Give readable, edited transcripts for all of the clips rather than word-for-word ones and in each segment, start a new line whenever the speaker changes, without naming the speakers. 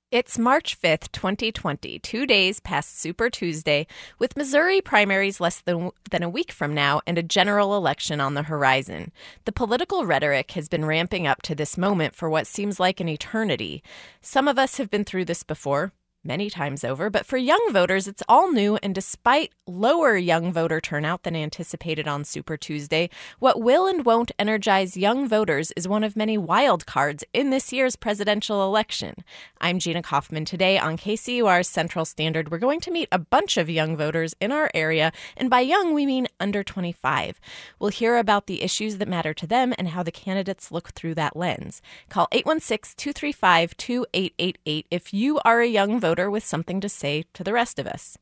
It's March 5th, 2020, 2 days past Super Tuesday, with Missouri primaries less than a week from now and a general election on the horizon. The political rhetoric has been ramping up to this moment for what seems like an eternity. Some of us have been through this before, many times over, but for young voters, it's all new, and despite lower young voter turnout than anticipated on Super Tuesday, what will and won't energize young voters is one of many wild cards in this year's presidential election. I'm Gina Kaufman. Today on KCUR's Central Standard, we're going to meet a bunch of young voters in our area, and by young, we mean under 25. We'll hear about the issues that matter to them and how the candidates look through that lens. Call 816-235-2888 if you are a young voter with something to say to the rest of us.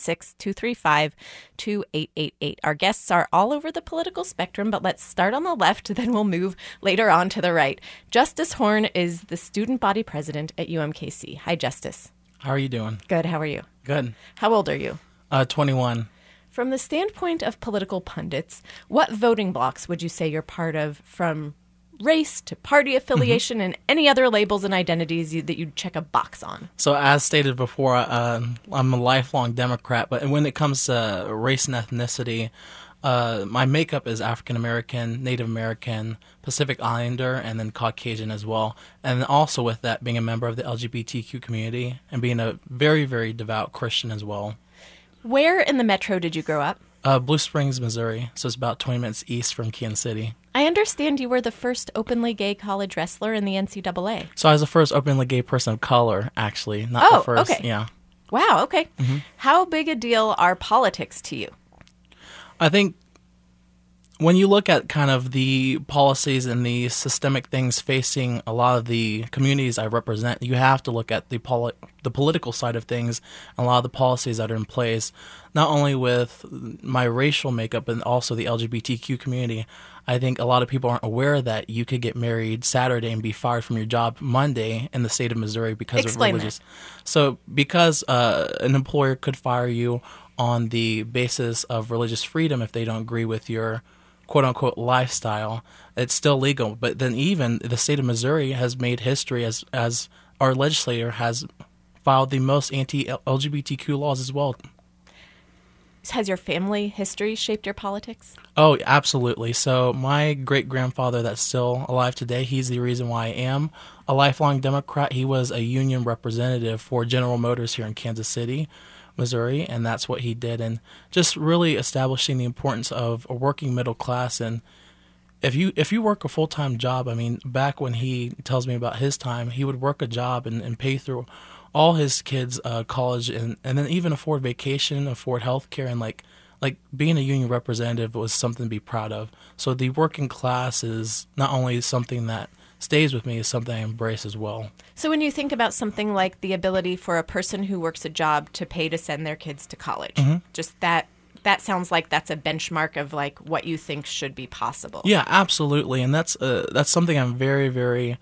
816-235-2888. Our guests are all over the political spectrum, but let's start on the left, then we'll move later on to the right. Justice Horn is the student body president at UMKC. Hi, Justice.
How are you doing?
Good. How are you?
Good.
How old are you?
21.
From the standpoint of political pundits, what voting blocks would you say you're part of, from race to party affiliation and any other labels and identities that you'd check a box on?
So as stated before, I'm a lifelong Democrat, but when it comes to race and ethnicity, my makeup is African American, Native American, Pacific Islander, and then Caucasian as well. And also with that, being a member of the LGBTQ community and being a very, very devout Christian as well.
Where in the metro did you grow up?
Blue Springs, Missouri. So it's about 20 minutes east from Kansas City.
I understand you were the first openly gay college wrestler in the NCAA.
So I was the first openly gay person of color, actually. Not the first.
Okay.
Yeah.
Wow, okay. How big a deal are politics to you?
I think when you look at kind of the policies and the systemic things facing a lot of the communities I represent, you have to look at the political side of things and a lot of the policies that are in place, not only with my racial makeup, but also the LGBTQ community. I think a lot of people aren't aware that you could get married Saturday and be fired from your job Monday in the state of Missouri because of religious. So because an employer could fire you on the basis of religious freedom if they don't agree with your quote-unquote lifestyle, it's still legal. But then even the state of Missouri has made history as our legislator has filed the most anti-LGBTQ laws as well.
Has your family history shaped your politics?
Oh, absolutely. So my great-grandfather that's still alive today, he's the reason why I am a lifelong Democrat. He was a union representative for General Motors here in Kansas City, Missouri, and that's what he did. And just really establishing the importance of a working middle class. And if you work a full-time job, I mean, back when he tells me about his time, he would work a job and pay through all his kids' college and then even afford vacation, afford health care, and like being a union representative was something to be proud of. So the working class is not only something that stays with me, it's something I embrace as well.
So when you think about something like the ability for a person who works a job to pay to send their kids to college, just that sounds like that's a benchmark of like what you think should be possible.
Yeah, absolutely, and that's something I'm very, very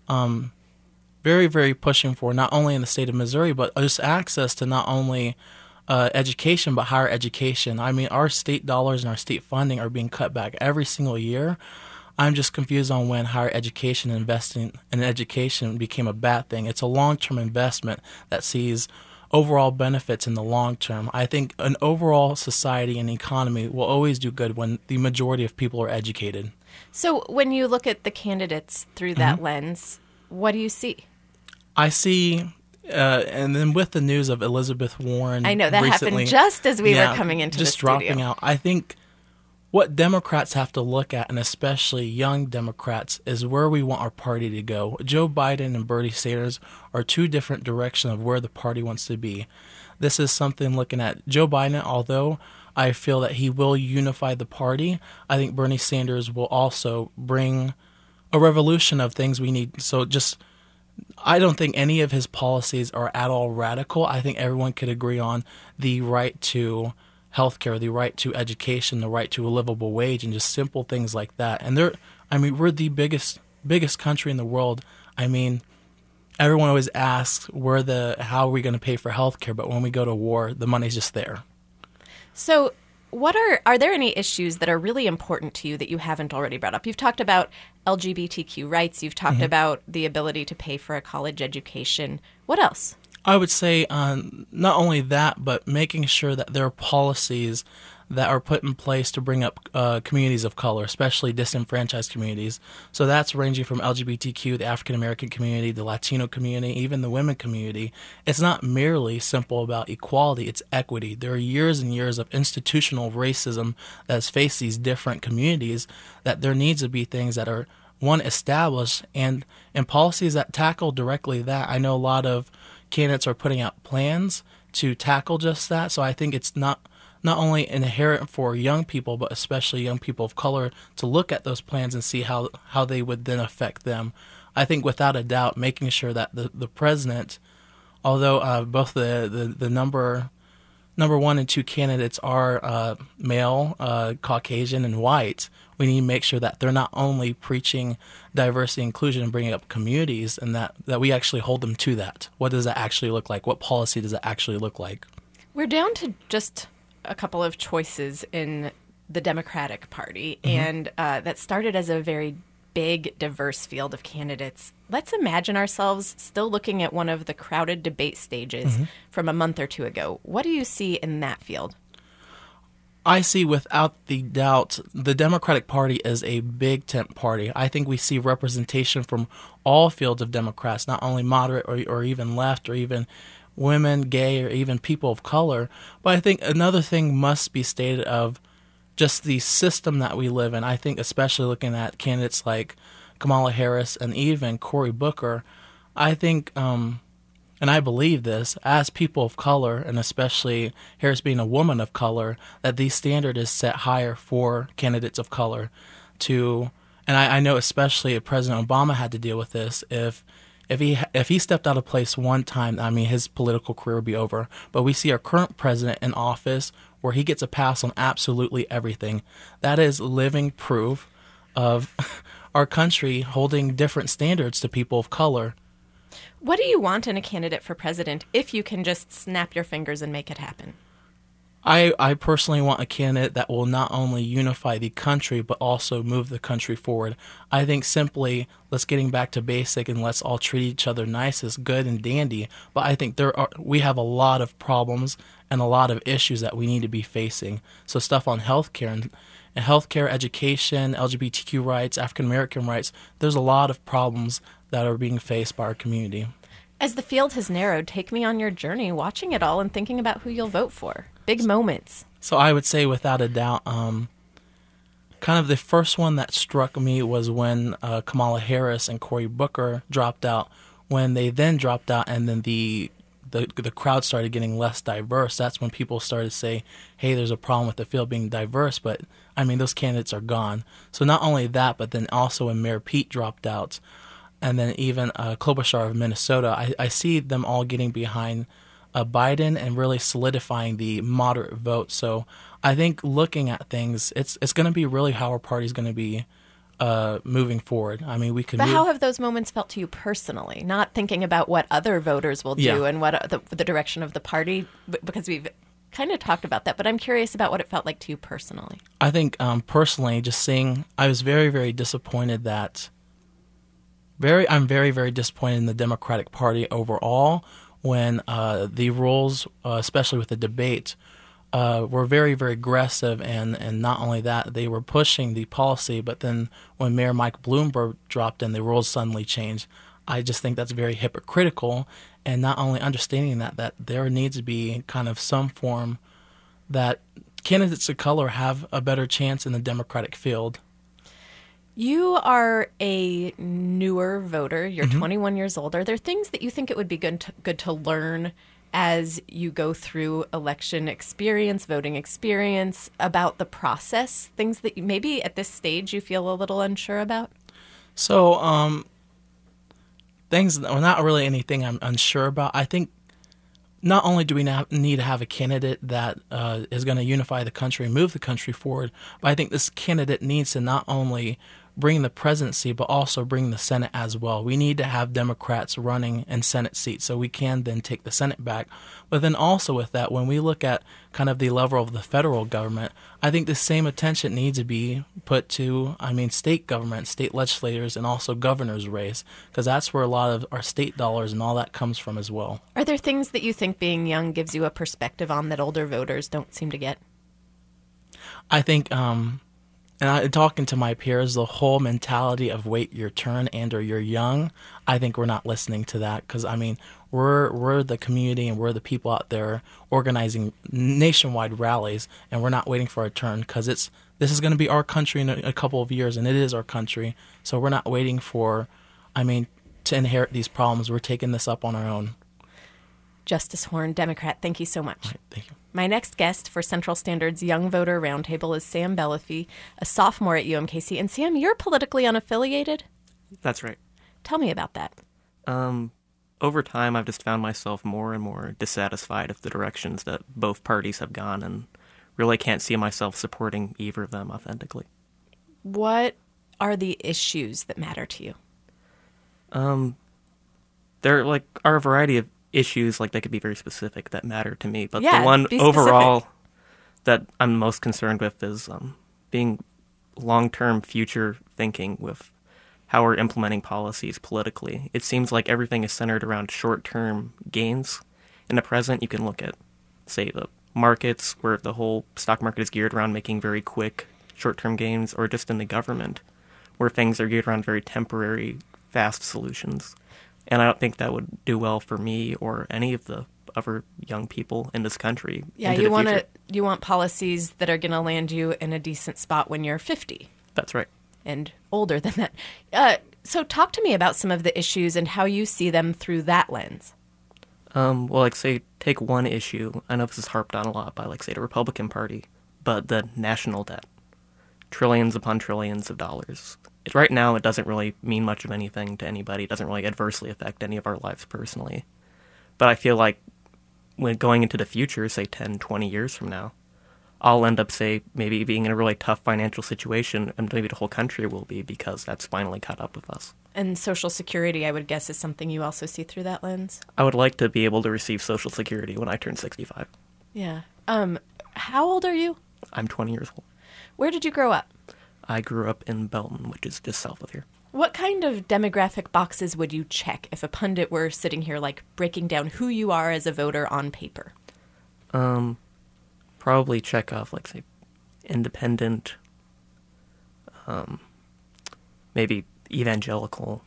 very, very pushing for, not only in the state of Missouri, but just access to not only education, but higher education. I mean, our state dollars and our state funding are being cut back every single year. I'm just confused on when higher education and investing in education became a bad thing. It's a long-term investment that sees overall benefits in the long term. I think an overall society and economy will always do good when the majority of people are educated.
So when you look at the candidates through that lens, what do you see?
I see, and then with the news of Elizabeth Warren,
I know that
recently,
happened just as we were coming into
just
the studio.
dropping out. I think what Democrats have to look at, and especially young Democrats, is where we want our party to go. Joe Biden and Bernie Sanders are two different directions of where the party wants to be. This is something looking at Joe Biden, although I feel that he will unify the party, I think Bernie Sanders will also bring a revolution of things we need. So I don't think any of his policies are at all radical. I think everyone could agree on the right to healthcare, the right to education, the right to a livable wage, and just simple things like that. And we're the biggest country in the world. I mean, everyone always asks how are we going to pay for healthcare, but when we go to war, the money's just there.
So Are there any issues that are really important to you that you haven't already brought up? You've talked about LGBTQ rights. You've talked about the ability to pay for a college education. What else?
I would say not only that, but making sure that there are policies that are put in place to bring up communities of color, especially disenfranchised communities. So that's ranging from LGBTQ, the African American community, the Latino community, even the women community. It's not merely simple about equality, it's equity. There are years and years of institutional racism that has faced these different communities, that there needs to be things that are, one, established, and policies that tackle directly that. I know a lot of candidates are putting out plans to tackle just that, so I think it's not only inherent for young people, but especially young people of color, to look at those plans and see how they would then affect them. I think without a doubt, making sure that the president, although both the number 1 and 2 candidates are male, Caucasian, and white, we need to make sure that they're not only preaching diversity, inclusion, and bringing up communities, and that we actually hold them to that. What does that actually look like? What policy does that actually look like?
We're down to just a couple of choices in the Democratic Party, and that started as a very big, diverse field of candidates. Let's imagine ourselves still looking at one of the crowded debate stages from a month or two ago. What do you see in that field?
I see without the doubt the Democratic Party is a big tent party. I think we see representation from all fields of Democrats, not only moderate or even left or even women, gay, or even people of color. But I think another thing must be stated of just the system that we live in. I think especially looking at candidates like Kamala Harris and even Cory Booker, I think, and I believe this, as people of color, and especially Harris being a woman of color, that the standard is set higher for candidates of color to, and I know especially if President Obama had to deal with this, if he stepped out of place one time, I mean, his political career would be over. But we see our current president in office where he gets a pass on absolutely everything. That is living proof of our country holding different standards to people of color.
What do you want in a candidate for president if you can just snap your fingers and make it happen?
I personally want a candidate that will not only unify the country, but also move the country forward. I think simply, let's getting back to basic and let's all treat each other nice is good and dandy. But I think we have a lot of problems and a lot of issues that we need to be facing. So stuff on healthcare and healthcare, education, LGBTQ rights, African American rights, there's a lot of problems that are being faced by our community.
As the field has narrowed, take me on your journey, watching it all and thinking about who you'll vote for. Big moments.
So I would say without a doubt, kind of the first one that struck me was when Kamala Harris and Cory Booker dropped out. When they then dropped out and then the crowd started getting less diverse, that's when people started to say, hey, there's a problem with the field being diverse. But, I mean, those candidates are gone. So not only that, but then also when Mayor Pete dropped out, and then even Klobuchar of Minnesota, I see them all getting behind Biden and really solidifying the moderate vote. So I think looking at things, it's going to be really how our party's going to be moving forward. I mean,
But how have those moments felt to you personally? Not thinking about what other voters will do and what the direction of the party, because we've kind of talked about that. But I'm curious about what it felt like to you personally.
I think personally, just seeing, I was very, very disappointed that. I'm very, very disappointed in the Democratic Party overall when the rules, especially with the debate, were very, very aggressive. And not only that, they were pushing the policy, but then when Mayor Mike Bloomberg dropped in, the rules suddenly changed. I just think that's very hypocritical, and not only understanding that there needs to be kind of some form that candidates of color have a better chance in the Democratic field.
You are a newer voter. You're 21 years old. Are there things that you think it would be good to learn as you go through election experience, voting experience, about the process? Things that maybe at this stage you feel a little unsure about?
So, things, well, not really anything I'm unsure about. I think not only do we need to have a candidate that is going to unify the country and move the country forward, but I think this candidate needs to not only bring the presidency, but also bring the Senate as well. We need to have Democrats running in Senate seats so we can then take the Senate back. But then also with that, when we look at kind of the level of the federal government, I think the same attention needs to be put to, state government, state legislators, and also governor's race, because that's where a lot of our state dollars and all that comes from as well.
Are there things that you think being young gives you a perspective on that older voters don't seem to get?
I think, talking to my peers, the whole mentality of wait your turn and or you're young, I think we're not listening to that, because we're the community and we're the people out there organizing nationwide rallies, and we're not waiting for our turn, because this is going to be our country in a couple of years, and it is our country. So we're not waiting for, to inherit these problems. We're taking this up on our own.
Justice Horn, Democrat, thank you so much.
Right, thank you.
My next guest for Central Standard's Young Voter Roundtable is Sam Belafie, a sophomore at UMKC. And Sam, you're politically unaffiliated?
That's right.
Tell me about that.
Over time, I've just found myself more and more dissatisfied with the directions that both parties have gone, and really can't see myself supporting either of them authentically.
What are the issues that matter to you?
There are a variety of issues, they could be very specific, that matter to me. But
yeah,
the one
be
overall
specific.
that I'm most concerned with is being long-term future thinking with how we're implementing policies politically. It seems like everything is centered around short-term gains. In the present, you can look at, say, the markets, where the whole stock market is geared around making very quick short-term gains, or just in the government, where things are geared around very temporary, fast solutions. And I don't think that would do well for me or any of the other young people in this country.
Yeah, you want policies that are going to land you in a decent spot when you're 50.
That's right.
And older than that. So talk to me about some of the issues and how you see them through that lens.
Say, take one issue. I know this is harped on a lot by, say, the Republican Party, but the national debt. Trillions upon trillions of dollars. Right now, it doesn't really mean much of anything to anybody. It doesn't really adversely affect any of our lives personally. But I feel like when going into the future, say 10, 20 years from now, I'll end up, say, maybe being in a really tough financial situation, and maybe the whole country will be, because that's finally caught up with us.
And Social Security, I would guess, is something you also see through that lens?
I would like to be able to receive Social Security when I turn 65.
Yeah. How old are you?
I'm 20 years old.
Where did you grow up?
I grew up in Belton, which is just south of here.
What kind of demographic boxes would you check if a pundit were sitting here, breaking down who you are as a voter on paper?
Probably check off, say, independent, maybe evangelical.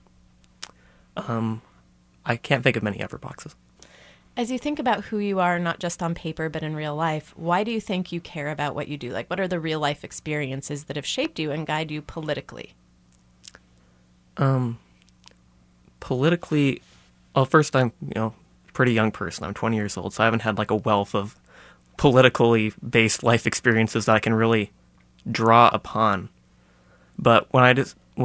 I can't think of many other boxes.
As you think about who you are, not just on paper, but in real life, why do you think you care about what you do? What are the real life experiences that have shaped you and guide you politically?
Politically, first, I'm, a pretty young person. I'm 20 years old, so I haven't had, a wealth of politically based life experiences that I can really draw upon. But when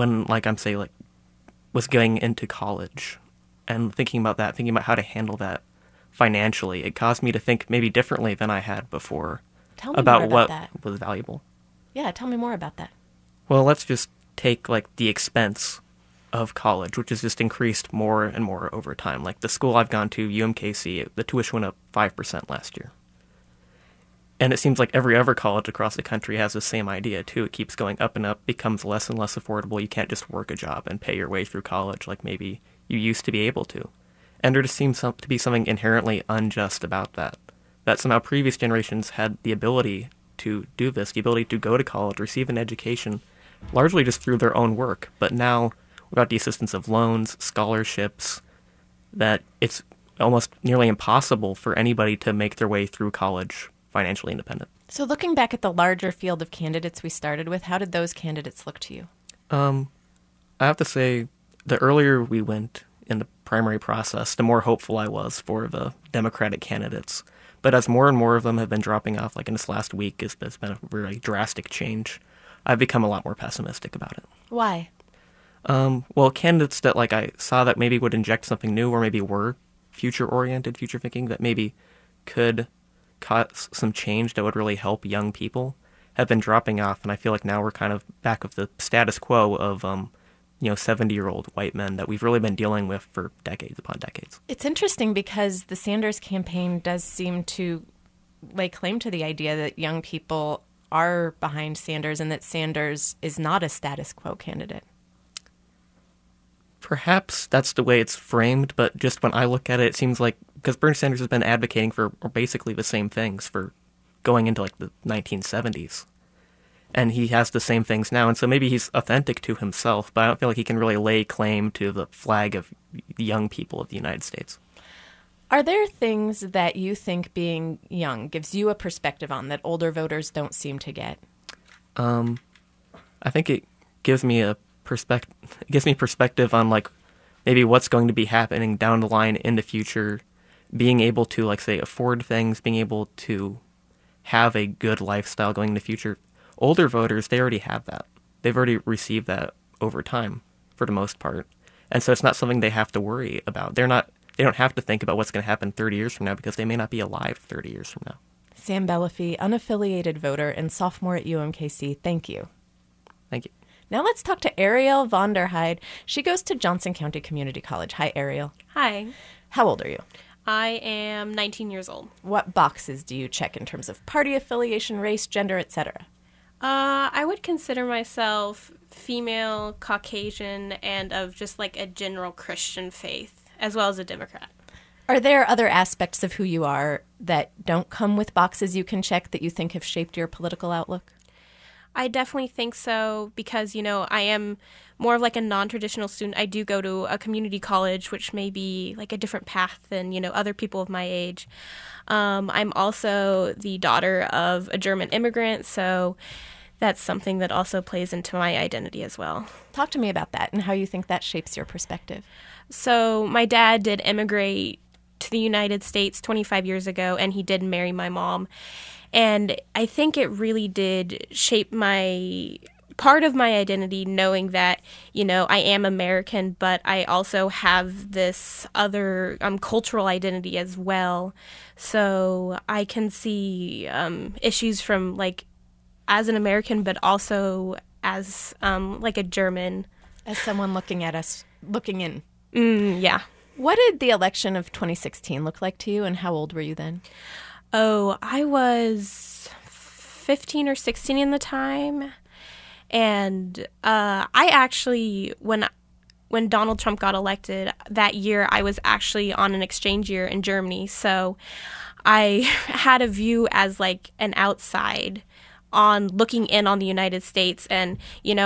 was going into college and thinking about how to handle that financially, it caused me to think maybe differently than I had before
about
what
that
was valuable.
Yeah, tell me more about that.
Well, let's just take the expense of college, which has just increased more and more over time. The school I've gone to, UMKC, the tuition went up 5% last year. And it seems like every other college across the country has the same idea, too. It keeps going up and up, becomes less and less affordable. You can't just work a job and pay your way through college like maybe you used to be able to. And there just seems to be something inherently unjust about that. That somehow previous generations had the ability to do this, the ability to go to college, receive an education, largely just through their own work. But now, without the assistance of loans, scholarships, that it's almost nearly impossible for anybody to make their way through college financially independent.
So looking back at the larger field of candidates we started with, how did those candidates look to you?
I have to say, the earlier we went in the primary process, the more hopeful I was for the Democratic candidates. But as more and more of them have been dropping off, in this last week, there's been a very drastic change, I've become a lot more pessimistic about it.
Why?
Candidates that I saw that maybe would inject something new, or maybe were future-oriented, future-thinking, that maybe could cause some change that would really help young people, have been dropping off, and I feel like now we're kind of back of the status quo of 70-year-old white men that we've really been dealing with for decades upon decades.
It's interesting because the Sanders campaign does seem to lay claim to the idea that young people are behind Sanders and that Sanders is not a status quo candidate.
Perhaps that's the way it's framed, but just when I look at it, it seems like, because Bernie Sanders has been advocating for basically the same things for going into like the 1970s. And he has the same things now, and so maybe he's authentic to himself, but I don't feel like he can really lay claim to the flag of the young people of the United States.
Are there things that you think being young gives you a perspective on that older voters don't seem to get?
I think it gives me perspective on like maybe what's going to be happening down the line in the future, being able to like say afford things, being able to have a good lifestyle going in the future. Older voters, they already have that. They've already received that over time for the most part. And so it's not something they have to worry about. They don't have to think about what's going to happen 30 years from now because they may not be alive 30 years from now.
Sam Bellafy, unaffiliated voter and sophomore at UMKC. Thank you.
Thank you.
Now let's talk to Ariel Vonderheide. She goes to Johnson County Community College. Hi, Ariel.
Hi.
How old are you?
I am 19 years old.
What boxes do you check in terms of party affiliation, race, gender, etc.?
I would consider myself female, Caucasian, and of just like a general Christian faith, as well as a Democrat.
Are there other aspects of who you are that don't come with boxes you can check that you think have shaped your political outlook?
I definitely think so because, I am more of like a non-traditional student. I do go to a community college, which may be like a different path than, other people of my age. I'm also the daughter of a German immigrant, so that's something that also plays into my identity as well.
Talk to me about that and how you think that shapes your perspective.
So my dad did immigrate to the United States 25 years ago, and he did marry my mom. And I think it really did shape part of my identity, knowing that, I am American, but I also have this other cultural identity as well. So I can see issues from, like, as an American, but also as, like, a German.
As someone looking at us, looking in.
Yeah.
What did the election of 2016 look like to you, and how old were you then?
Oh, I was 15 or 16 in the time. And I actually, when Donald Trump got elected that year, I was actually on an exchange year in Germany. So I had a view as like an outside on looking in on the United States and,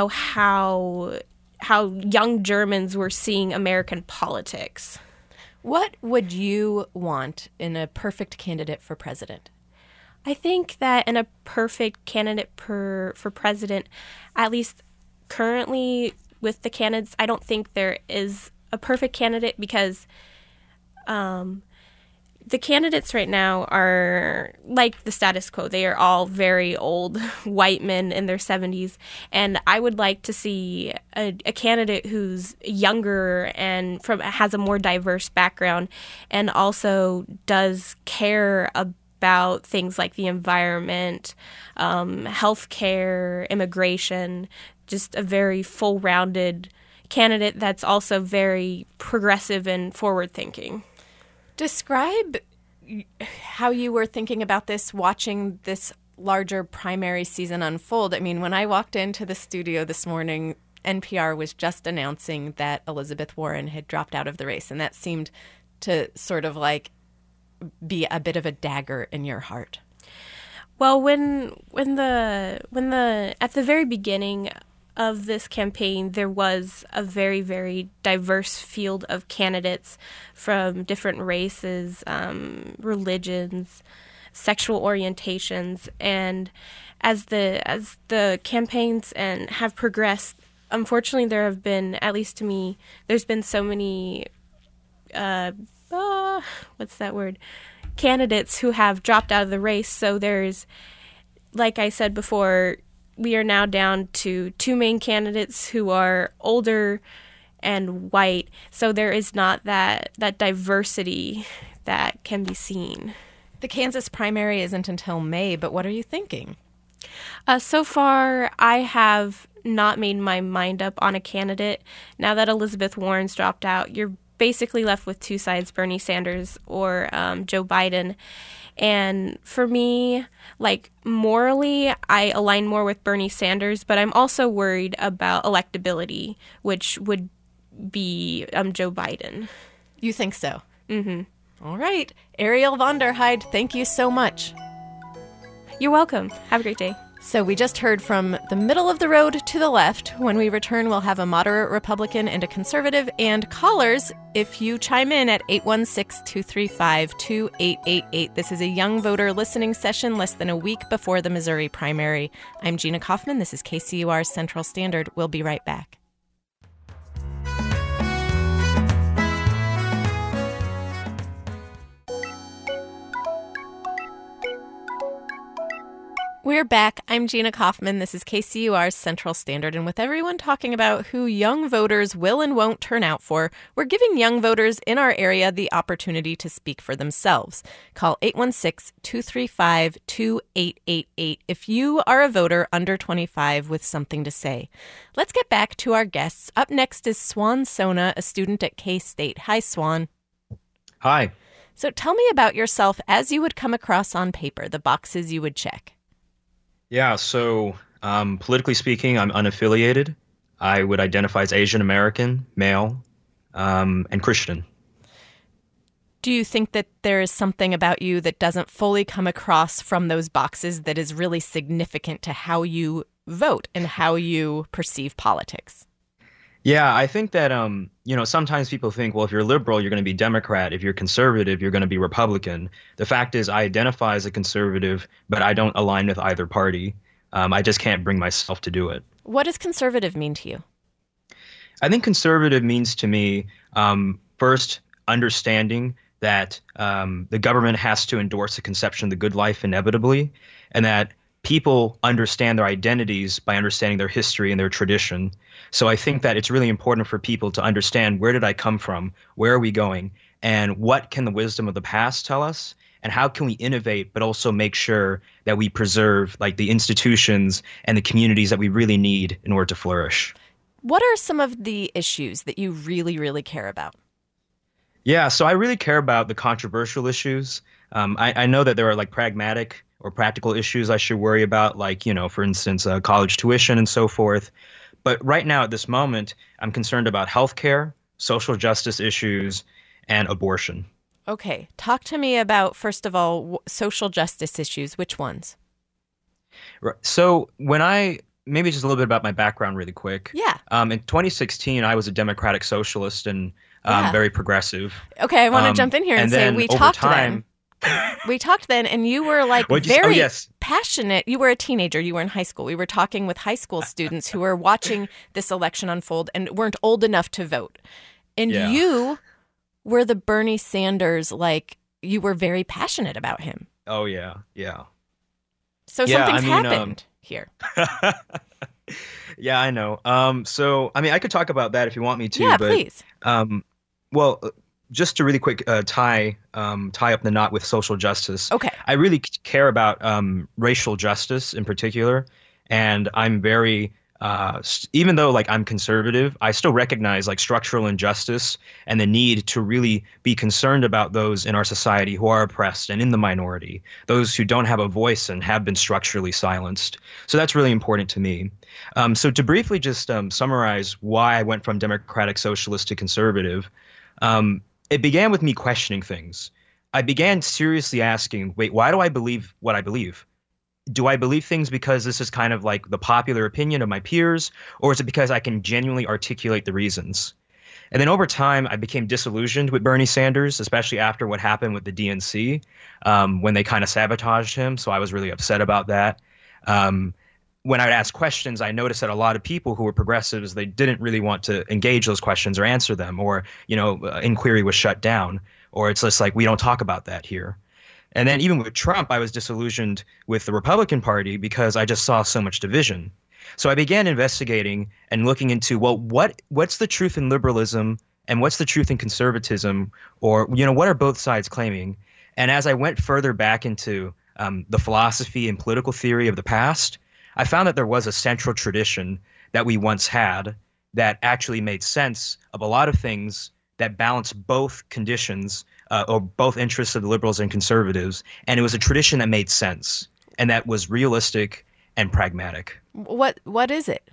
how young Germans were seeing American politics.
What would you want in a perfect candidate for president?
I think that in a perfect candidate for president, at least currently with the candidates, I don't think there is a perfect candidate because the candidates right now are like the status quo. They are all very old white men in their 70s. And I would like to see a candidate who's younger and has a more diverse background and also does care about things like the environment, healthcare, immigration, just a very full-rounded candidate that's also very progressive and forward-thinking.
Describe how you were thinking about this, watching this larger primary season unfold. I mean, when I walked into the studio this morning, NPR was just announcing that Elizabeth Warren had dropped out of the race, and that seemed to sort of like be a bit of a dagger in your heart.
Well, when at the very beginning of this campaign, there was a very, very diverse field of candidates from different races, religions, sexual orientations, and as the campaigns and have progressed, unfortunately, there have been, at least to me, there's been so many, candidates who have dropped out of the race. So there's, like I said before, we are now down to two main candidates who are older and white. So there is not that diversity that can be seen.
The Kansas primary isn't until May, but what are you thinking?
So far, I have not made my mind up on a candidate. Now that Elizabeth Warren's dropped out, you're basically left with two sides, Bernie Sanders or Joe Biden. And for me, like, morally, I align more with Bernie Sanders, but I'm also worried about electability, which would be Joe Biden.
You think so?
Mm-hmm.
All right. Ariel Vonderheide, thank you so much.
You're welcome. Have a great day.
So we just heard from the middle of the road to the left. When we return, we'll have a moderate Republican and a conservative. And callers, if you chime in at 816-235-2888. This is a young voter listening session less than a week before the Missouri primary. I'm Gina Kaufman. This is KCUR Central Standard. We'll be right back. We're back. I'm Gina Kaufman. This is KCUR's Central Standard. And with everyone talking about who young voters will and won't turn out for, we're giving young voters in our area the opportunity to speak for themselves. Call 816-235-2888 if you are a voter under 25 with something to say. Let's get back to our guests. Up next is Swan Sona, a student at K-State. Hi, Swan.
Hi.
So tell me about yourself as you would come across on paper, the boxes you would check.
Yeah, so politically speaking, I'm unaffiliated. I would identify as Asian American, male, and Christian.
Do you think that there is something about you that doesn't fully come across from those boxes that is really significant to how you vote and how you perceive politics?
Yeah, I think that, sometimes people think, well, if you're liberal, you're going to be Democrat. If you're conservative, you're going to be Republican. The fact is, I identify as a conservative, but I don't align with either party. I just can't bring myself to do it.
What does conservative mean to you?
I think conservative means to me, first, understanding that the government has to endorse the conception of the good life inevitably, and that people understand their identities by understanding their history and their tradition. So I think that it's really important for people to understand, where did I come from? Where are we going? And what can the wisdom of the past tell us? And how can we innovate, but also make sure that we preserve like the institutions and the communities that we really need in order to flourish?
What are some of the issues that you really, really care about?
Yeah, so I really care about the controversial issues. I know that there are like pragmatic or practical issues I should worry about, like, for instance, college tuition and so forth. But right now, at this moment, I'm concerned about healthcare, social justice issues, and abortion.
Okay. Talk to me about, first of all, social justice issues. Which ones?
Right. So maybe just a little bit about my background really quick.
Yeah.
In 2016, I was a democratic socialist and very progressive.
Okay, I want to jump in here and say we talked then. We talked then, and you were like very passionate. You were a teenager. You were in high school. We were talking with high school students who were watching this election unfold and weren't old enough to vote. And you were the Bernie Sanders, like, you were very passionate about him.
Oh, yeah. Yeah.
So something's happened here.
Yeah, I know. I could talk about that if you want me to.
Yeah,
but,
please.
Just to really quick tie up the knot with social justice.
Okay.
I really care about racial justice in particular, and I'm very even though like I'm conservative, I still recognize like structural injustice and the need to really be concerned about those in our society who are oppressed and in the minority, those who don't have a voice and have been structurally silenced. So that's really important to me. So to briefly just summarize why I went from democratic socialist to conservative. It began with me questioning things. I began seriously asking, wait, why do I believe what I believe? Do I believe things because this is kind of like the popular opinion of my peers, or is it because I can genuinely articulate the reasons? And then over time, I became disillusioned with Bernie Sanders, especially after what happened with the DNC, when they kind of sabotaged him. So I was really upset about that. When I would ask questions, I noticed that a lot of people who were progressives, they didn't really want to engage those questions or answer them, or, inquiry was shut down, or it's just like, we don't talk about that here. And then even with Trump, I was disillusioned with the Republican Party because I just saw so much division. So I began investigating and looking into, well, what's the truth in liberalism and what's the truth in conservatism, or, what are both sides claiming? And as I went further back into the philosophy and political theory of the past, I found that there was a central tradition that we once had that actually made sense of a lot of things that balanced both conditions or both interests of the liberals and conservatives. And it was a tradition that made sense and that was realistic and pragmatic.
What is it?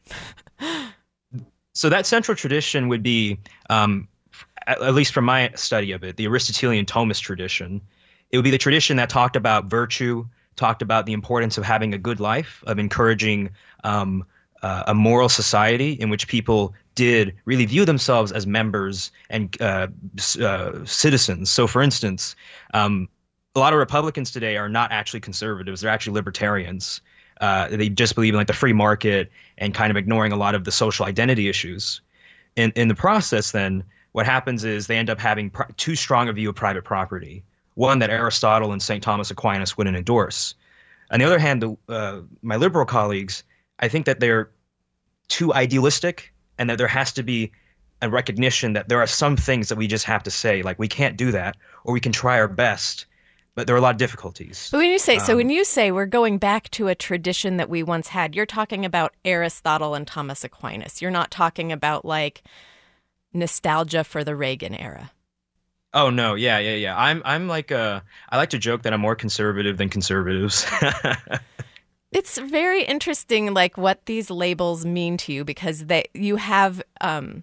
So that central tradition would be, at least from my study of it, the Aristotelian Thomist tradition. It would be the tradition that talked about virtue, talked about the importance of having a good life, of encouraging a moral society in which people did really view themselves as members and citizens. So, for instance, a lot of Republicans today are not actually conservatives; they're actually libertarians. They just believe in like the free market and kind of ignoring a lot of the social identity issues. In the process, then, what happens is they end up having too strong a view of private property, one that Aristotle and St. Thomas Aquinas wouldn't endorse. On the other hand, my liberal colleagues, I think that they're too idealistic and that there has to be a recognition that there are some things that we just have to say, like we can't do that, or we can try our best, but there are a lot of difficulties.
But when you say we're going back to a tradition that we once had, you're talking about Aristotle and Thomas Aquinas. You're not talking about like nostalgia for the Reagan era.
Oh no, yeah. I'm like I like to joke that I'm more conservative than conservatives.
It's very interesting, like what these labels mean to you, because you have I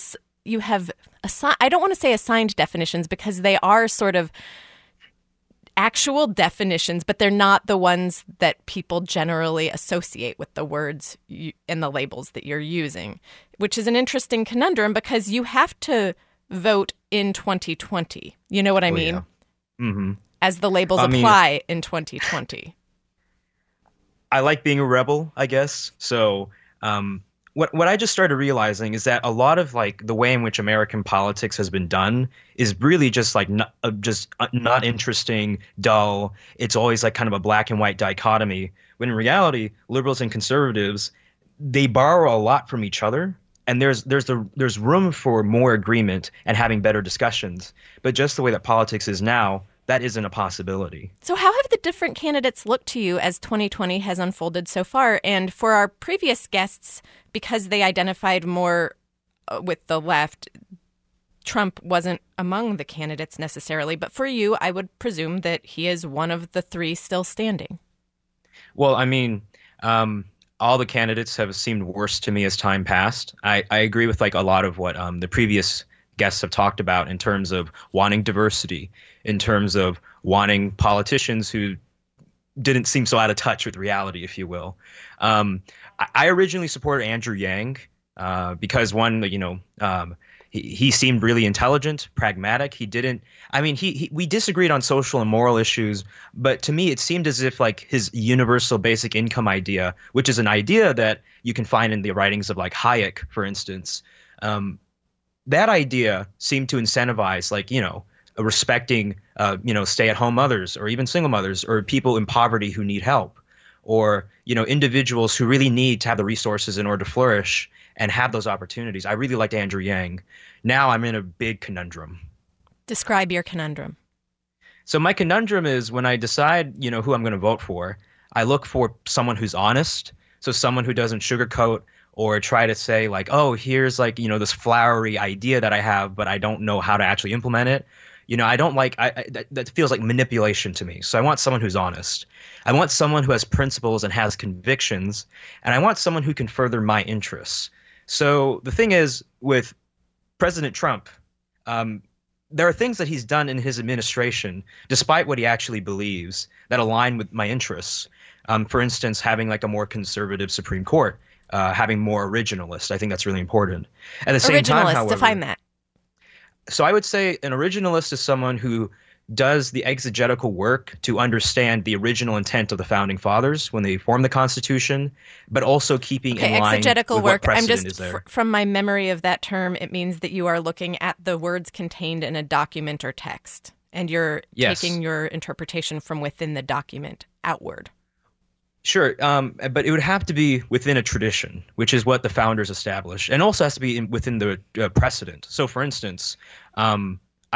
don't want to say assigned definitions because they are sort of actual definitions, but they're not the ones that people generally associate with the words and the labels that you're using, which is an interesting conundrum because you have to vote in 2020. You know what I mean?
Yeah. Mm-hmm.
As the labels apply in 2020.
I like being a rebel, I guess. So what I just started realizing is that a lot of like the way in which American politics has been done is really just like not interesting, dull. It's always like kind of a black and white dichotomy. When in reality, liberals and conservatives, they borrow a lot from each other. And there's room for more agreement and having better discussions. But just the way that politics is now, that isn't a possibility.
So how have the different candidates looked to you as 2020 has unfolded so far? And for our previous guests, because they identified more with the left, Trump wasn't among the candidates necessarily. But for you, I would presume that he is one of the three still standing.
Well, I mean, all the candidates have seemed worse to me as time passed. I agree with like a lot of what the previous guests have talked about in terms of wanting diversity, in terms of wanting politicians who didn't seem so out of touch with reality, if you will. I originally supported Andrew Yang because he seemed really intelligent, pragmatic. We disagreed on social and moral issues, but to me, it seemed as if like his universal basic income idea, which is an idea that you can find in the writings of like Hayek, for instance, that idea seemed to incentivize respecting, stay-at-home mothers or even single mothers or people in poverty who need help, or, individuals who really need to have the resources in order to flourish and have those opportunities. I really liked Andrew Yang. Now I'm in a big conundrum.
Describe your conundrum.
So my conundrum is when I decide, who I'm going to vote for, I look for someone who's honest. So someone who doesn't sugarcoat or try to say like, oh, here's like, this flowery idea that I have, but I don't know how to actually implement it. I don't like that feels like manipulation to me. So I want someone who's honest. I want someone who has principles and has convictions. And I want someone who can further my interests. So the thing is with President Trump, there are things that he's done in his administration, despite what he actually believes, that align with my interests. For instance, having like a more conservative Supreme Court, having more originalist. I think that's really important. At the same time, however,
define that.
So I would say an originalist is someone who does the exegetical work to understand the original intent of the founding fathers when they formed the Constitution, but also keeping in line
exegetical
with
work.
what precedent
I'm just
is there.
From my memory of that term, it means that you are looking at the words contained in a document or text, and you're taking your interpretation from within the document outward.
Sure, but it would have to be within a tradition, which is what the founders established, and also has to be within the precedent. So, for instance, I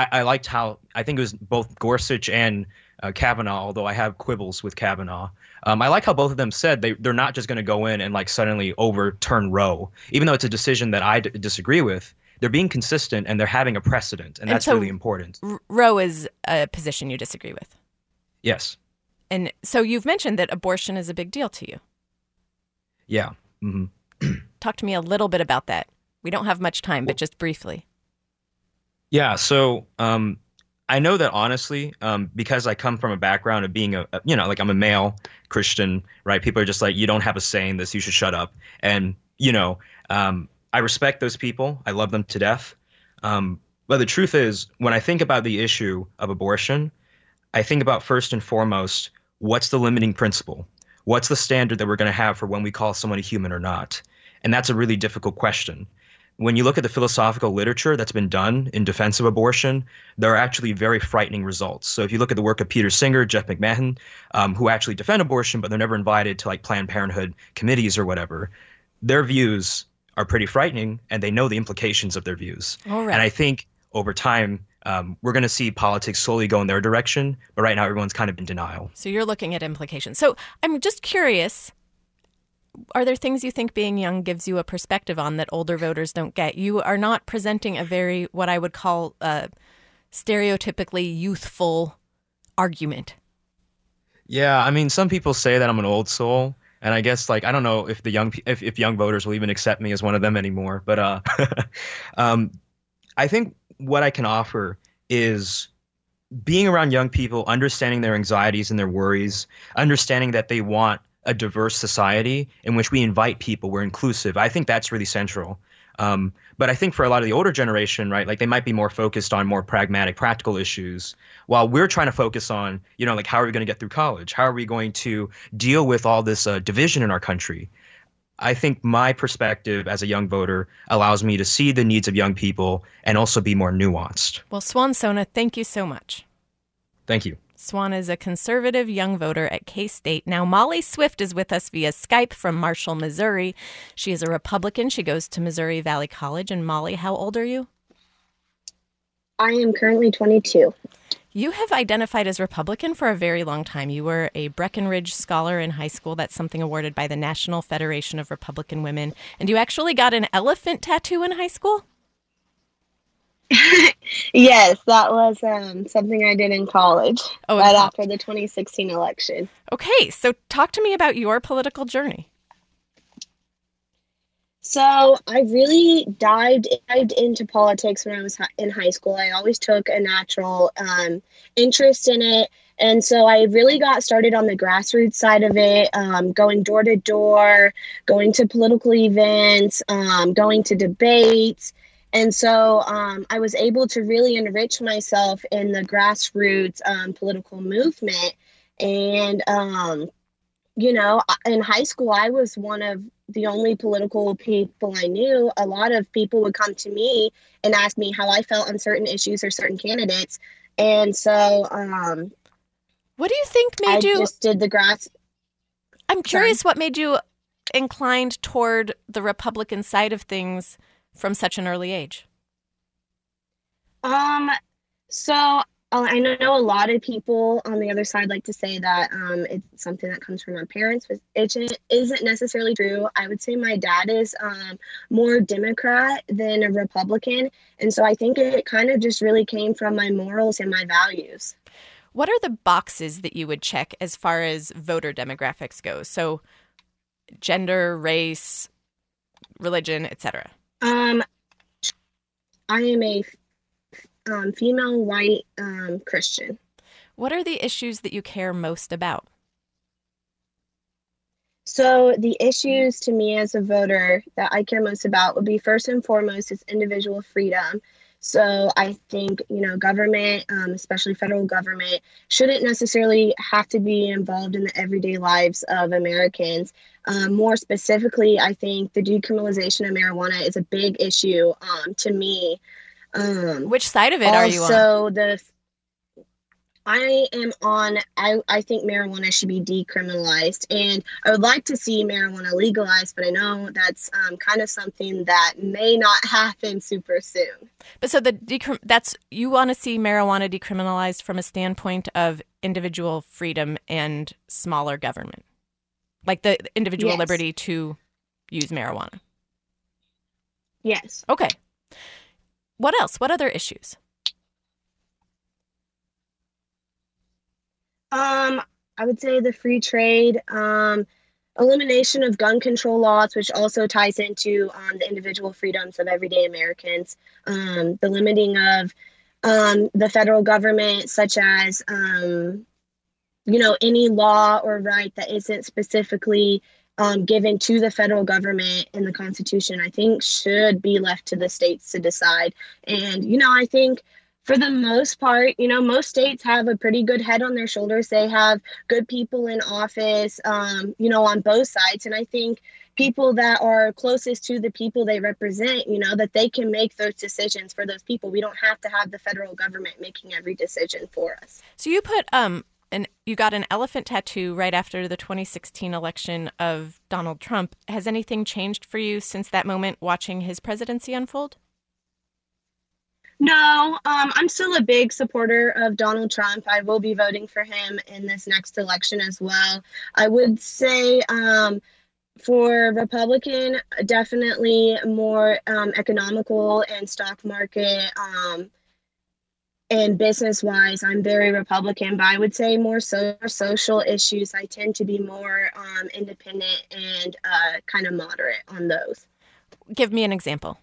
I liked how, I think it was both Gorsuch and Kavanaugh, although I have quibbles with Kavanaugh. I like how both of them said they're not just going to go in and like suddenly overturn Roe, even though it's a decision that I disagree with. They're being consistent and they're having a precedent, and that's really important.
Roe is a position you disagree with.
Yes.
And so you've mentioned that abortion is a big deal to you.
Yeah. Mm-hmm.
Talk to me a little bit about that. We don't have much time, but just briefly.
Yeah. So I know that honestly, because I come from a background of being like I'm a male Christian, right? People are just like, you don't have a say in this. You should shut up. And, I respect those people. I love them to death. But the truth is, when I think about the issue of abortion, I think about first and foremost, what's the limiting principle? What's the standard that we're going to have for when we call someone a human or not? And that's a really difficult question. When you look at the philosophical literature that's been done in defense of abortion, there are actually very frightening results. So if you look at the work of Peter Singer, Jeff McMahon, who actually defend abortion, but they're never invited to like Planned Parenthood committees or whatever, their views are pretty frightening, and they know the implications of their views.
All right.
And I think over time, we're going to see politics slowly go in their direction, but right now everyone's kind of in denial.
So you're looking at implications. So I'm just curious, are there things you think being young gives you a perspective on that older voters don't get? You are not presenting a very, what I would call stereotypically youthful argument.
Yeah, I mean, some people say that I'm an old soul. And I guess, like, I don't know if if young voters will even accept me as one of them anymore. But I think what I can offer is being around young people, understanding their anxieties and their worries, understanding that they want a diverse society in which we invite people, we're inclusive. I think that's really central. But I think for a lot of the older generation, right, like they might be more focused on more pragmatic, practical issues, while we're trying to focus on, like how are we going to get through college? How are we going to deal with all this division in our country? I think my perspective as a young voter allows me to see the needs of young people and also be more nuanced.
Well, Swan Sona, thank you so much.
Thank you.
Swan is a conservative young voter at K-State. Now, Molly Swift is with us via Skype from Marshall, Missouri. She is a Republican. She goes to Missouri Valley College. And Molly, how old are you?
I am currently 22.
You have identified as Republican for a very long time. You were a Breckenridge Scholar in high school. That's something awarded by the National Federation of Republican Women. And you actually got an elephant tattoo in high school?
Yes, that was something I did in college after the 2016 election.
Okay, so talk to me about your political journey.
So I really dived into politics when I was in high school. I always took a natural interest in it. And so I really got started on the grassroots side of it, going door to door, going to political events, going to debates. And so I was able to really enrich myself in the grassroots political movement. And, in high school, I was one of the only political people I knew. A lot of people would come to me and ask me how I felt on certain issues or certain candidates. And so
what do you think made you...
I just did the grass...
I'm curious what made you inclined toward the Republican side of things from such an early age?
So I know a lot of people on the other side like to say that it's something that comes from our parents, but it isn't necessarily true. I would say my dad is more Democrat than a Republican, and so I think it kind of just really came from my morals and my values.
What are the boxes that you would check as far as voter demographics go? So gender, race, religion, etc.
I am a female white Christian.
What are the issues that you care most about?
So the issues to me as a voter that I care most about would be first and foremost is individual freedom. So I think, government, especially federal government, shouldn't necessarily have to be involved in the everyday lives of Americans. More specifically, I think the decriminalization of marijuana is a big issue I think marijuana should be decriminalized, and I would like to see marijuana legalized, but I know that's kind of something that may not happen super soon.
But so you want to see marijuana decriminalized from a standpoint of individual freedom and smaller government, like the individual liberty to use marijuana.
Yes.
Okay. What else? What other issues?
I would say the free trade, elimination of gun control laws, which also ties into the individual freedoms of everyday Americans, the limiting of the federal government, such as, any law or right that isn't specifically given to the federal government in the Constitution, I think should be left to the states to decide. And, I think for the most part, most states have a pretty good head on their shoulders. They have good people in office, on both sides. And I think people that are closest to the people they represent, that they can make those decisions for those people. We don't have to have the federal government making every decision for us.
So you put you got an elephant tattoo right after the 2016 election of Donald Trump. Has anything changed for you since that moment watching his presidency unfold?
No, I'm still a big supporter of Donald Trump. I will be voting for him in this next election as well. I would say for Republican, definitely more economical and stock market and business-wise, I'm very Republican, but I would say more social issues. I tend to be more independent and kind of moderate on those.
Give me an example.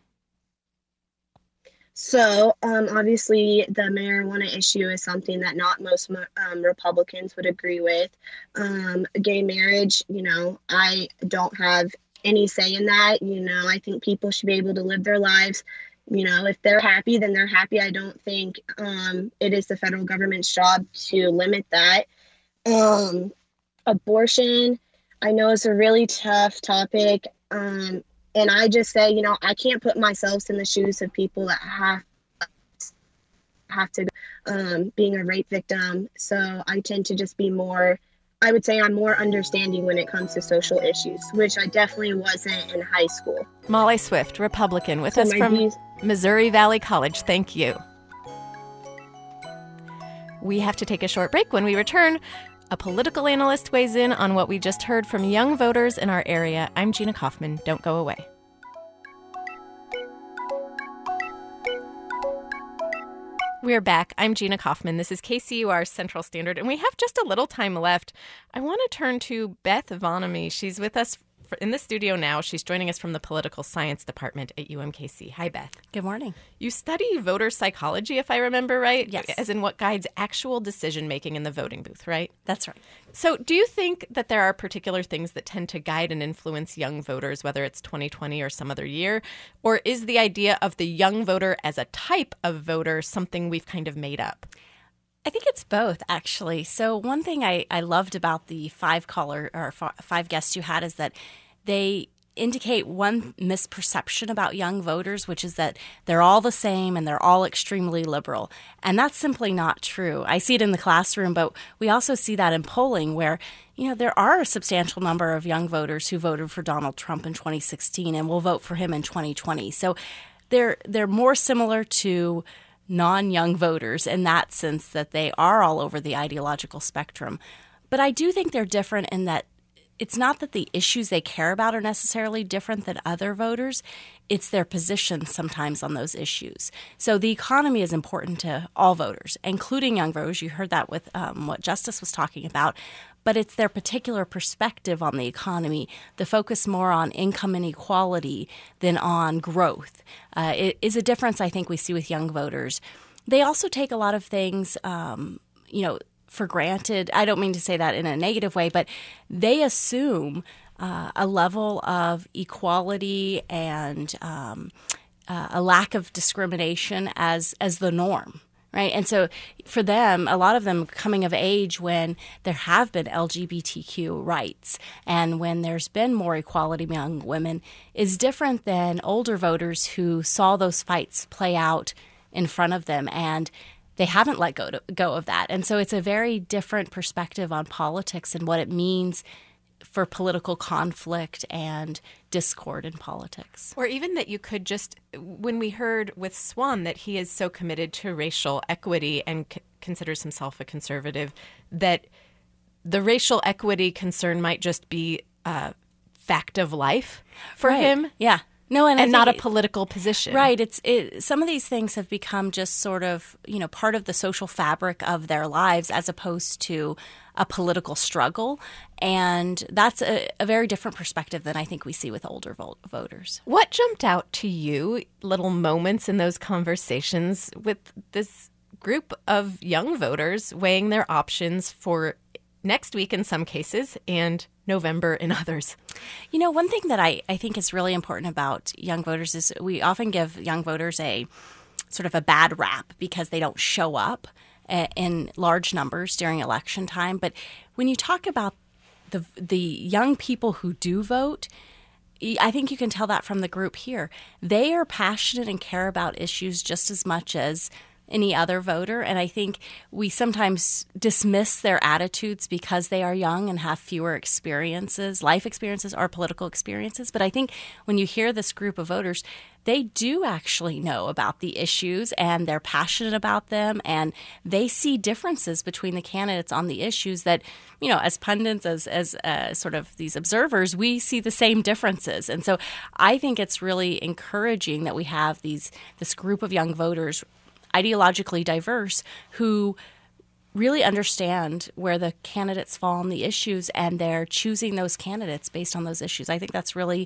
So obviously the marijuana issue is something that not most Republicans would agree with. Gay marriage, I don't have any say in that. I think people should be able to live their lives. If they're happy, then they're happy. I don't think it is the federal government's job to limit that. Abortion, I know is a really tough topic. And I just say, I can't put myself in the shoes of people that have to being a rape victim. So I tend to just be more, I would say I'm more understanding when it comes to social issues, which I definitely wasn't in high school.
Molly Swift, Republican, with us from Missouri Valley College. Thank you. We have to take a short break. When we return, a political analyst weighs in on what we just heard from young voters in our area. I'm Gina Kaufman. Don't go away. We're back. I'm Gina Kaufman. This is KCUR Central Standard, and we have just a little time left. I want to turn to Beth Vonamy. She's with us in the studio now. She's joining us from the Political Science Department at UMKC. Hi, Beth.
Good morning.
You study voter psychology, if I remember right?
Yes.
As in what guides actual decision-making in the voting booth, right?
That's right.
So do you think that there are particular things that tend to guide and influence young voters, whether it's 2020 or some other year? Or is the idea of the young voter as a type of voter something we've kind of made up?
I think it's both, actually. So one thing I loved about the five guests you had is that they indicate one misperception about young voters, which is that they're all the same and they're all extremely liberal. And that's simply not true. I see it in the classroom, but we also see that in polling where, there are a substantial number of young voters who voted for Donald Trump in 2016 and will vote for him in 2020. So they're more similar to non-young voters in that sense that they are all over the ideological spectrum. But I do think they're different in that it's not that the issues they care about are necessarily different than other voters. It's their positions sometimes on those issues. So the economy is important to all voters, including young voters. You heard that with what Justice was talking about. But it's their particular perspective on the economy, the focus more on income inequality than on growth. It is a difference I think we see with young voters. They also take a lot of things, for granted. I don't mean to say that in a negative way, but they assume a level of equality and a lack of discrimination as the norm. Right. And so for them, a lot of them coming of age when there have been LGBTQ rights and when there's been more equality among women is different than older voters who saw those fights play out in front of them. And they haven't let go of that. And so it's a very different perspective on politics and what it means for political conflict and discord in politics.
Or even that you could just, when we heard with Swan that he is so committed to racial equity and considers himself a conservative, that the racial equity concern might just be a fact of life for him.
Yeah. No, and
not a political position.
Right. Some of these things have become just sort of, part of the social fabric of their lives as opposed to a political struggle. And that's a very different perspective than I think we see with older voters.
What jumped out to you, little moments in those conversations with this group of young voters weighing their options for next week in some cases and November in others?
One thing that I think is really important about young voters is we often give young voters a sort of a bad rap because they don't show up in large numbers during election time. But when you talk about the young people who do vote, I think you can tell that from the group here. They are passionate and care about issues just as much as any other voter. And I think we sometimes dismiss their attitudes because they are young and have fewer experiences, life experiences or political experiences. But I think when you hear this group of voters, they do actually know about the issues and they're passionate about them, and they see differences between the candidates on the issues that, as pundits, as sort of these observers, we see the same differences. And so I think it's really encouraging that we have this group of young voters, ideologically diverse, who really understand where the candidates fall on the issues, and they're choosing those candidates based on those issues. I think that's really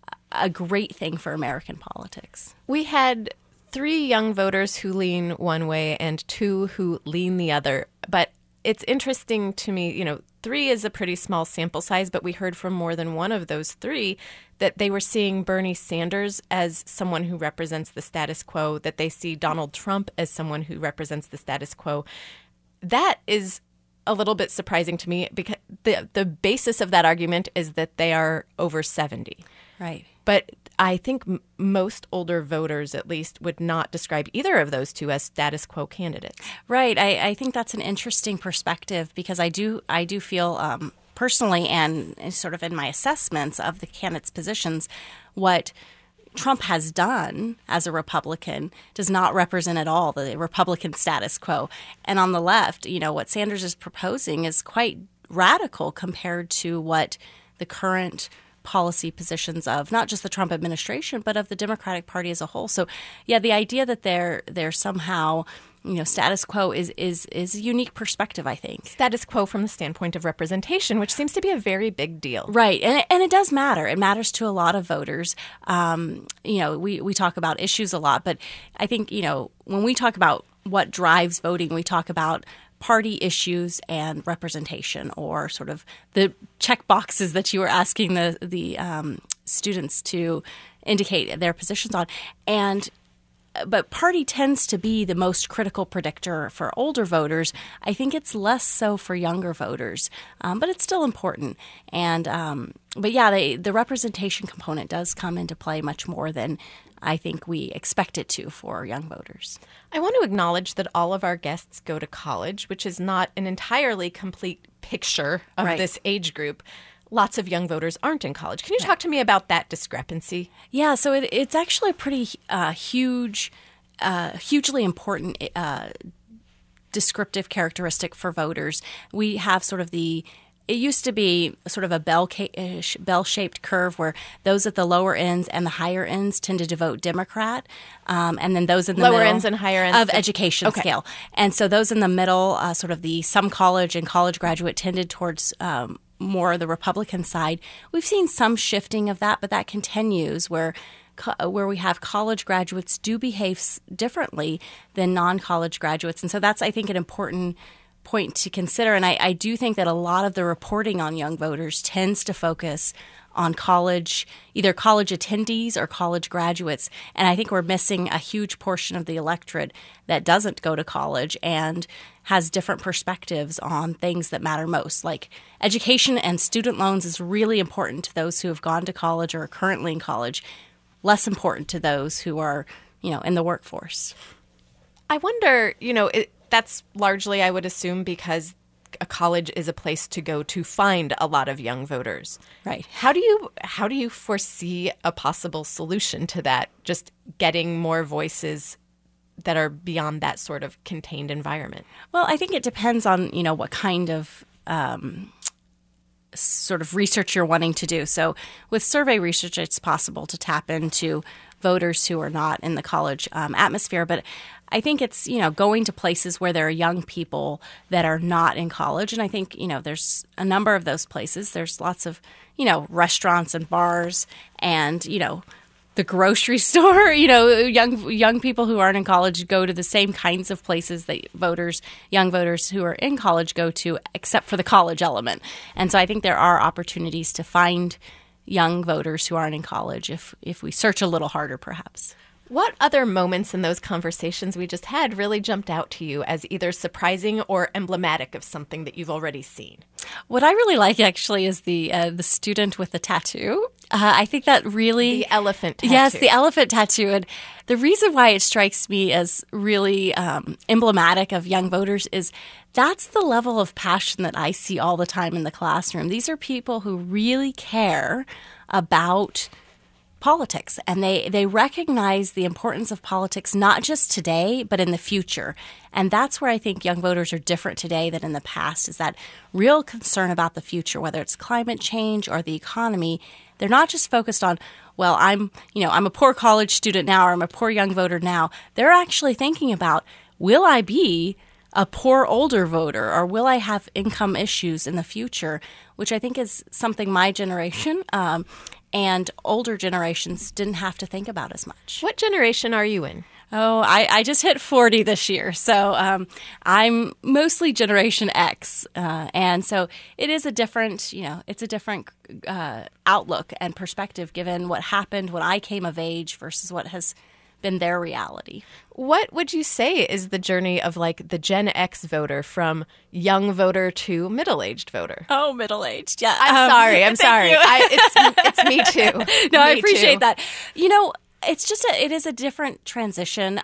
a great thing for American politics.
We had 3 young voters who lean one way and 2 who lean the other. But it's interesting to me, 3 is a pretty small sample size, but we heard from more than one of those 3 that they were seeing Bernie Sanders as someone who represents the status quo, that they see Donald Trump as someone who represents the status quo. That is a little bit surprising to me because the basis of that argument is that they are over 70.
Right.
But I think most older voters, at least, would not describe either of those 2 as status quo candidates.
Right. I think that's an interesting perspective because I do feel personally and sort of in my assessments of the candidates' positions, what Trump has done as a Republican does not represent at all the Republican status quo. And on the left, what Sanders is proposing is quite radical compared to what the current policy positions of not just the Trump administration, but of the Democratic Party as a whole. So, yeah, the idea that they're somehow, status quo is a unique perspective, I think.
Status quo from the standpoint of representation, which seems to be a very big deal.
Right. And it does matter. It matters to a lot of voters. We talk about issues a lot, but I think, when we talk about what drives voting, we talk about party issues and representation, or sort of the check boxes that you were asking the students to indicate their positions on. But party tends to be the most critical predictor for older voters. I think it's less so for younger voters, but it's still important. But yeah, the representation component does come into play much more than I think we expect it to for young voters.
I want to acknowledge that all of our guests go to college, which is not an entirely complete picture of this age group. Lots of young voters aren't in college. Can you talk to me about that discrepancy?
Yeah, so it's actually a pretty hugely important descriptive characteristic for voters. We have sort of it used to be sort of a bell-shaped curve where those at the lower ends and the higher ends tended to vote Democrat, and then those in the
lower
middle
ends and higher ends
of education scale. And so those in the middle, sort of the some college and college graduate, tended towards more the Republican side. We've seen some shifting of that, but that continues where we have college graduates do behave differently than non-college graduates. And so that's, I think, an important point to consider. And I do think that a lot of the reporting on young voters tends to focus on either college attendees or college graduates. And I think we're missing a huge portion of the electorate that doesn't go to college and has different perspectives on things that matter most. Like education and student loans is really important to those who have gone to college or are currently in college, less important to those who are, in the workforce.
I wonder, that's largely, I would assume, because a college is a place to go to find a lot of young voters.
Right.
How do you foresee a possible solution to that? Just getting more voices that are beyond that sort of contained environment?
Well, I think it depends on, what kind of sort of research you're wanting to do. So with survey research, it's possible to tap into voters who are not in the college atmosphere. But I think it's, going to places where there are young people that are not in college. And I think, there's a number of those places. There's lots of, restaurants and bars and, the grocery store. Young people who aren't in college go to the same kinds of places that young voters who are in college go to, except for the college element. And so I think there are opportunities to find young voters who aren't in college if we search a little harder, perhaps.
What other moments in those conversations we just had really jumped out to you as either surprising or emblematic of something that you've already seen?
What I really like, actually, is the student with the tattoo. I think that really...
The elephant tattoo.
Yes, the elephant tattoo. And the reason why it strikes me as really emblematic of young voters is that's the level of passion that I see all the time in the classroom. These are people who really care about politics, and they recognize the importance of politics not just today but in the future. And that's where I think young voters are different today than in the past, is that real concern about the future, whether it's climate change or the economy. They're not just focused on, well, I'm a poor college student now, or I'm a poor young voter now. They're actually thinking about, will I be a poor older voter, or will I have income issues in the future, which I think is something my generation and older generations didn't have to think about as much.
What generation are you in?
Oh, I just hit 40 this year, so I'm mostly Generation X, and so it is a different, it's a different outlook and perspective given what happened when I came of age versus what has been their reality.
What would you say is the journey of like the Gen X voter from young voter to middle-aged voter?
Oh, middle-aged, yeah.
I'm sorry. It's me too.
No, I appreciate that. It is a different transition.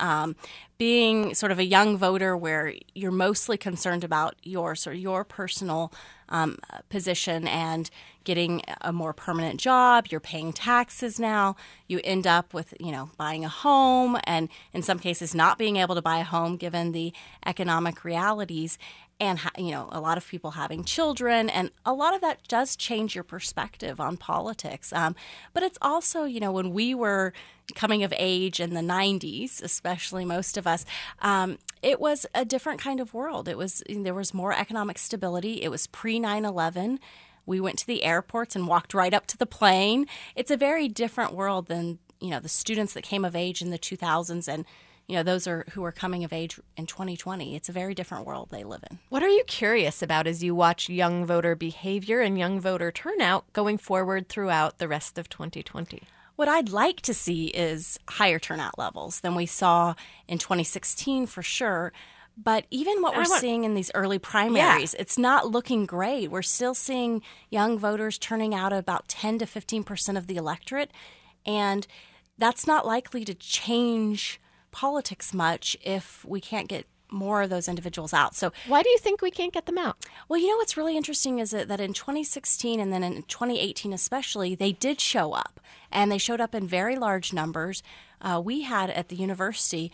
Being sort of a young voter where you're mostly concerned about your personal position and getting a more permanent job. You're paying taxes now. You end up with, buying a home, and in some cases not being able to buy a home given the economic realities. And, a lot of people having children, and a lot of that does change your perspective on politics. But it's also, when we were coming of age in the 90s, especially most of us, it was a different kind of world. There was more economic stability. It was pre-9/11. We went to the airports and walked right up to the plane. It's a very different world than, the students that came of age in the 2000s and those who are coming of age in 2020. It's a very different world they live in.
What are you curious about as you watch young voter behavior and young voter turnout going forward throughout the rest of 2020?
What I'd like to see is higher turnout levels than we saw in 2016 for sure. But even what we're seeing in these early primaries, It's not looking great. We're still seeing young voters turning out about 10 to 15% of the electorate. And that's not likely to change politics much if we can't get more of those individuals out. So
why do you think we can't get them out?
Well, what's really interesting is that in 2016 and then in 2018 especially, they did show up, and they showed up in very large numbers. We had at the university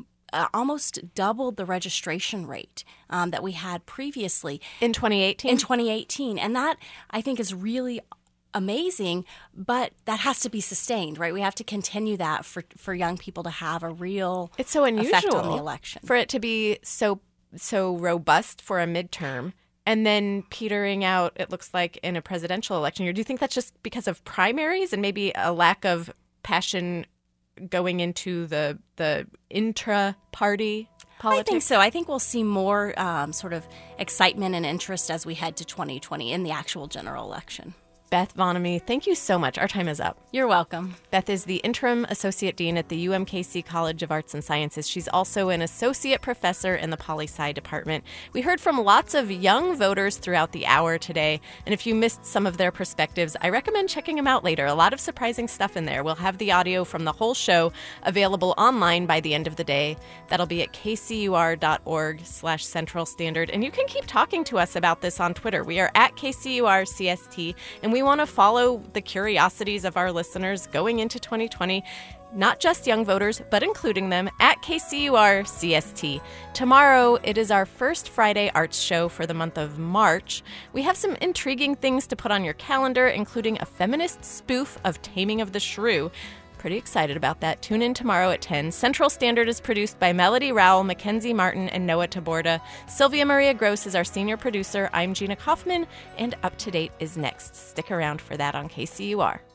almost doubled the registration rate that we had previously.
In 2018?
In 2018. And that, I think, is really amazing, but that has to be sustained, right? We have to continue that for young people to have a real
it's so unusual
effect on the election.
For it to be so robust for a midterm and then petering out, it looks like, in a presidential election year. Do you think that's just because of primaries and maybe a lack of passion going into the intra-party politics?
I think so. I think we'll see more sort of excitement and interest as we head to 2020 in the actual general election.
Beth Vonamy, thank you so much. Our time is up.
You're welcome.
Beth is the interim associate dean at the UMKC College of Arts and Sciences. She's also an associate professor in the poli-sci department. We heard from lots of young voters throughout the hour today, and if you missed some of their perspectives, I recommend checking them out later. A lot of surprising stuff in there. We'll have the audio from the whole show available online by the end of the day. That'll be at kcur.org/Central Standard, and you can keep talking to us about this on Twitter. We are at KCURCST, and we want to follow the curiosities of our listeners going into 2020, not just young voters, but including them at KCUR-CST. Tomorrow, it is our first Friday arts show for the month of March. We have some intriguing things to put on your calendar, including a feminist spoof of Taming of the Shrew. Pretty excited about that. Tune in tomorrow at 10. Central Standard is produced by Melody Rowell, Mackenzie Martin, and Noah Taborda. Sylvia Maria Gross is our senior producer. I'm Gina Kaufman, and Up to Date is next. Stick around for that on KCUR.